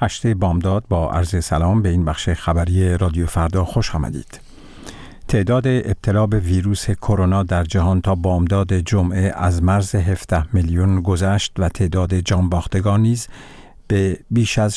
8 بامداد با عرض سلام به این بخش خبری رادیو فردا خوش آمدید. تعداد ابتلا به ویروس کرونا در جهان تا بامداد جمعه از مرز 17 میلیون گذشت و تعداد جانباختگان نیز به بیش از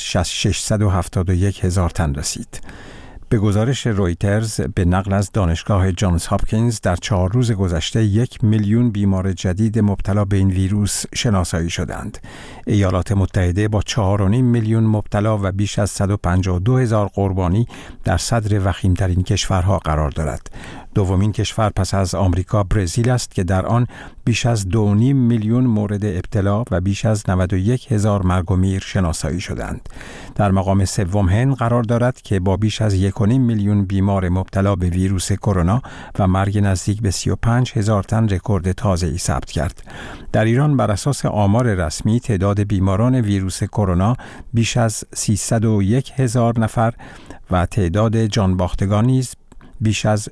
671 هزار تن رسید. به گزارش رویترز به نقل از دانشگاه جانز هاپکینز در 4 روز گذشته 1 میلیون بیمار جدید مبتلا به این ویروس شناسایی شدند. ایالات متحده با 4.5 میلیون مبتلا و بیش از 152 هزار قربانی در صدر وخیم‌ترین کشورها قرار دارد. دومین کشور پس از آمریکا برزیل است که در آن بیش از 2.5 میلیون مورد ابتلا و بیش از 91 هزار مرگ و میر شناسایی شدند. در مقام سوم هند قرار دارد که با بیش از 1.5 میلیون بیمار مبتلا به ویروس کرونا و مرگ نزدیک به 35 هزار تن رکورد تازه‌ای ثبت کرد. در ایران بر اساس آمار رسمی تعداد بیماران ویروس کرونا بیش از 301 هزار نفر و تعداد جانباختگان نیز بیش از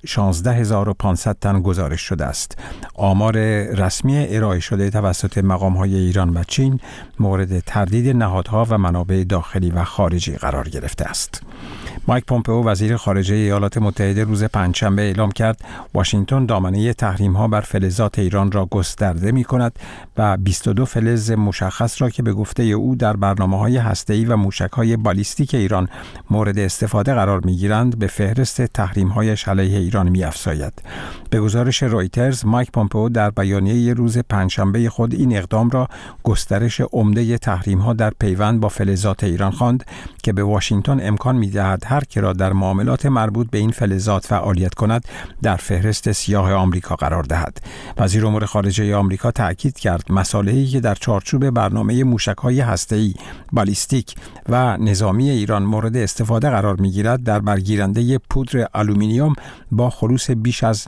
16,500 تن گزارش شده است. آمار رسمی ارائه شده توسط مقام‌های ایران و چین مورد تردید نهادها و منابع داخلی و خارجی قرار گرفته است. مایک پومپئو وزیر خارجه ایالات متحده روز پنجشنبه اعلام کرد واشنگتن دامنه تحریم‌ها بر فلزات ایران را گسترده می‌کند و 22 فلز مشخص را که به گفته او در برنامه‌های هسته‌ای و موشک‌های بالیستیک ایران مورد استفاده قرار می‌گیرند به فهرست تحریم‌هایش علیه ایران می‌افزاید. به گزارش رویترز مایک پومپئو در بیانیه روز پنجشنبه خود این اقدام را گسترش عمده تحریم‌ها در پیوند با فلزات ایران خواند که به واشنگتن امکان می‌دهد هر که را در معاملات مربوط به این فلزات فعالیت کند در فهرست سیاه آمریکا قرار دهد. وزیر امور خارجه آمریکا تأکید کرد مصالحی که در چارچوب برنامه موشک‌های هسته‌ای، بالیستیک و نظامی ایران مورد استفاده قرار می‌گیرد در برگیرنده پودر آلومینیوم با خلوص بیش از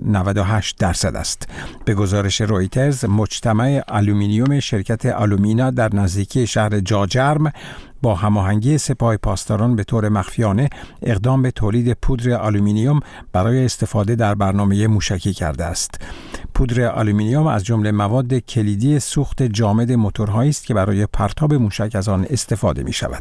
98% است. به گزارش رویترز مجتمع آلومینیوم شرکت آلومینا در نزدیکی شهر جاجرم با هماهنگی سپاه پاسداران به طور مخفیانه اقدام به تولید پودر آلومینیوم برای استفاده در برنامه موشکی کرده است. پودر آلومینیوم از جمله مواد کلیدی سوخت جامد موتورهایی است که برای پرتاب موشک از آن استفاده می شود.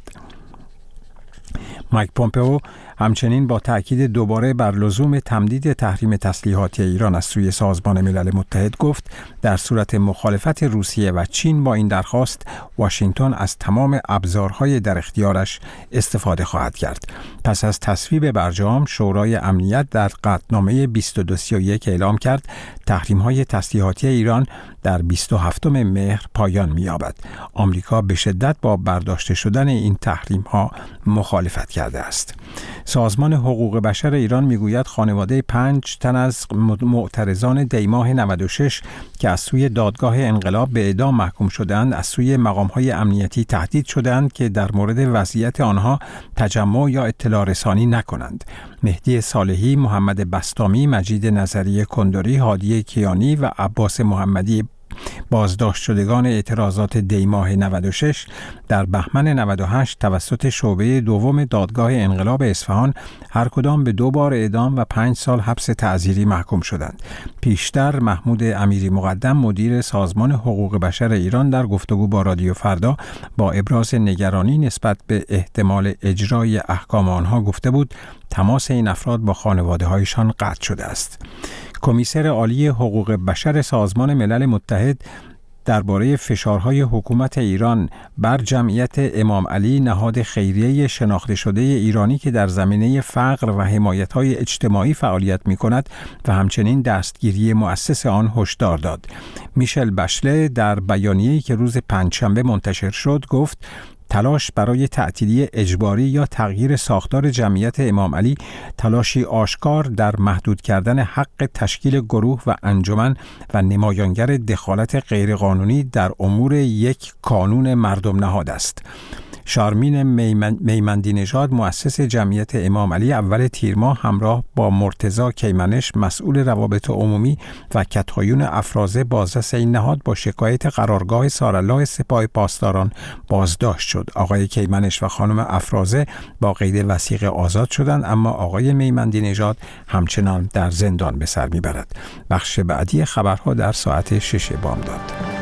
مایک پومپئو همچنین با تأکید دوباره بر لزوم تمدید تحریم تسلیحاتی ایران از سوی سازمان ملل متحد گفت در صورت مخالفت روسیه و چین با این درخواست واشنگتن از تمام ابزارهای در اختیارش استفاده خواهد کرد. پس از تصویب برجام شورای امنیت در قطعنامه 2231 اعلام کرد تحریم‌های تسلیحاتی ایران در 27 مهر پایان می‌یابد. آمریکا به شدت با برداشته شدن این تحریم‌ها مخالفت کرده است. سازمان حقوق بشر ایران میگوید خانواده 5 تن از معترضان دیماه 96 که از سوی دادگاه انقلاب به اعدام محکوم شدند از سوی مقام‌های امنیتی تهدید شدند که در مورد وضعیت آنها تجمع یا اطلاع رسانی نکنند. مهدی صالحی، محمد بسطامی، مجید نظری کندری، هادی کیانی و عباس محمدی بازداشت شدگان اعتراضات دیماه 96 در بهمن 98 توسط شعبه دوم دادگاه انقلاب اصفهان هر کدام به 2 بار اعدام و 5 سال حبس تعزیری محکوم شدند. پیشتر محمود امیری مقدم مدیر سازمان حقوق بشر ایران در گفتگو با رادیو فردا با ابراز نگرانی نسبت به احتمال اجرای احکام آنها گفته بود تماس این افراد با خانواده‌هایشان قطع شده است. کمیسر عالی حقوق بشر سازمان ملل متحد درباره فشارهای حکومت ایران بر جمعیت امام علی نهاد خیریه شناخته شده ایرانی که در زمینه فقر و حمایت‌های اجتماعی فعالیت می‌کند و همچنین دستگیری مؤسس آن هشدار داد. میشل بشله در بیانیه‌ای که روز پنجشنبه منتشر شد گفت تلاش برای تعطیلی اجباری یا تغییر ساختار جمعیت امام علی تلاشی آشکار در محدود کردن حق تشکیل گروه و انجمن و نمایانگر دخالت غیرقانونی در امور یک کانون مردم نهاد است. شارمین میمندی نژاد مؤسس جمعیت امام علی اول تیر ماه همراه با مرتضی کیمنش مسئول روابط عمومی و کتایون افرازه بازرس این نهاد با شکایت قرارگاه سارالله سپاه پاسداران بازداشت شد. آقای کیمنش و خانم افرازه با قید وثیقه آزاد شدند، اما آقای میمندی نژاد همچنان در زندان به سر میبرد. بخش بعدی خبرها در ساعت 6 بامداد.